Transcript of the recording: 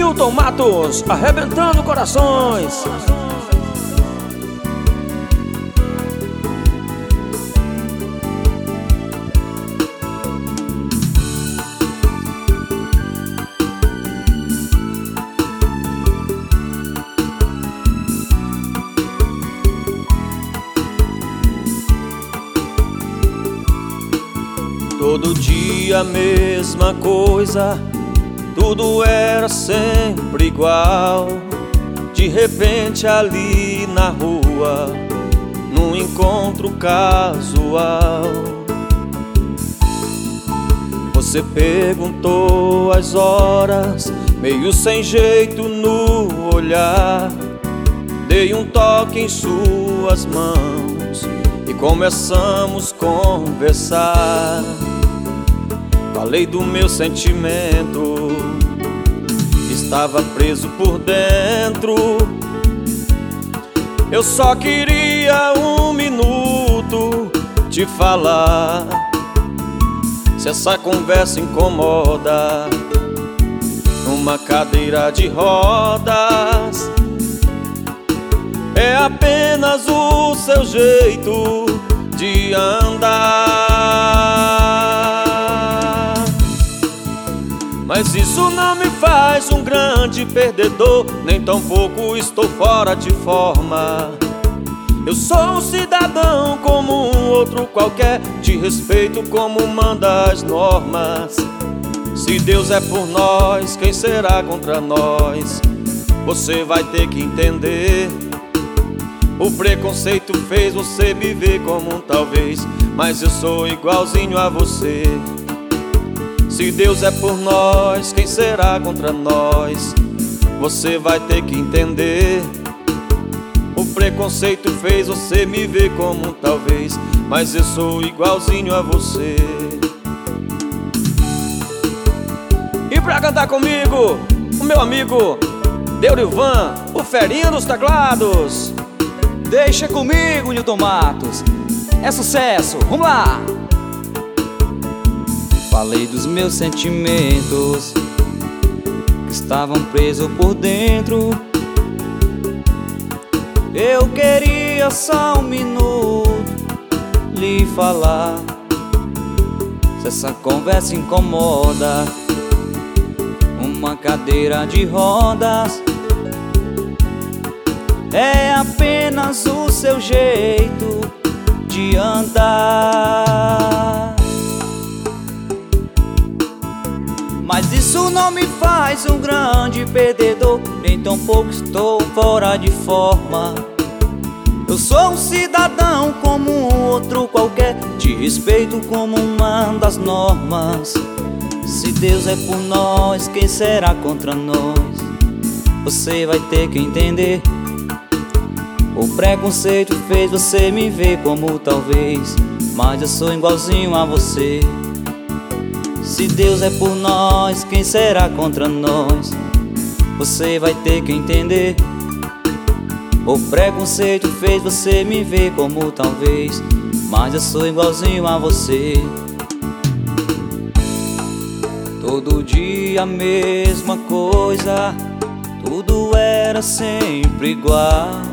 Newton Matos, arrebentando corações. Todo dia a mesma coisa, tudo era sempre igual. De repente ali na rua, num encontro casual, você perguntou as horas, meio sem jeito no olhar. Dei um toque em suas mãos e começamos a conversar. Falei do meu sentimento, estava preso por dentro. Eu só queria um minuto te falar. Se essa conversa incomoda, numa cadeira de rodas, é apenas o seu jeito de andar. Mas isso não me faz um grande perdedor, nem tampouco estou fora de forma. Eu sou um cidadão como um outro qualquer, te respeito como manda as normas. Se Deus é por nós, quem será contra nós? Você vai ter que entender. O preconceito fez você me ver como um talvez, mas eu sou igualzinho a você. Se Deus é por nós, quem será contra nós? Você vai ter que entender. O preconceito fez você me ver como um talvez, mas eu sou igualzinho a você. E pra cantar comigo, o meu amigo Deurivan, o ferinha dos teclados. Deixa comigo, Newton Matos, é sucesso, vamos lá! Falei dos meus sentimentos que estavam presos por dentro. Eu queria só um minuto lhe falar. Se essa conversa incomoda, uma cadeira de rodas, é apenas o seu jeito de andar. Mas isso não me faz um grande perdedor, nem tampouco estou fora de forma. Eu sou um cidadão como um outro qualquer, te respeito como manda as normas. Se Deus é por nós, quem será contra nós? Você vai ter que entender. O preconceito fez você me ver como talvez, mas eu sou igualzinho a você. Se Deus é por nós, quem será contra nós? Você vai ter que entender. O preconceito fez você me ver como talvez, mas eu sou igualzinho a você. Todo dia a mesma coisa, tudo era sempre igual.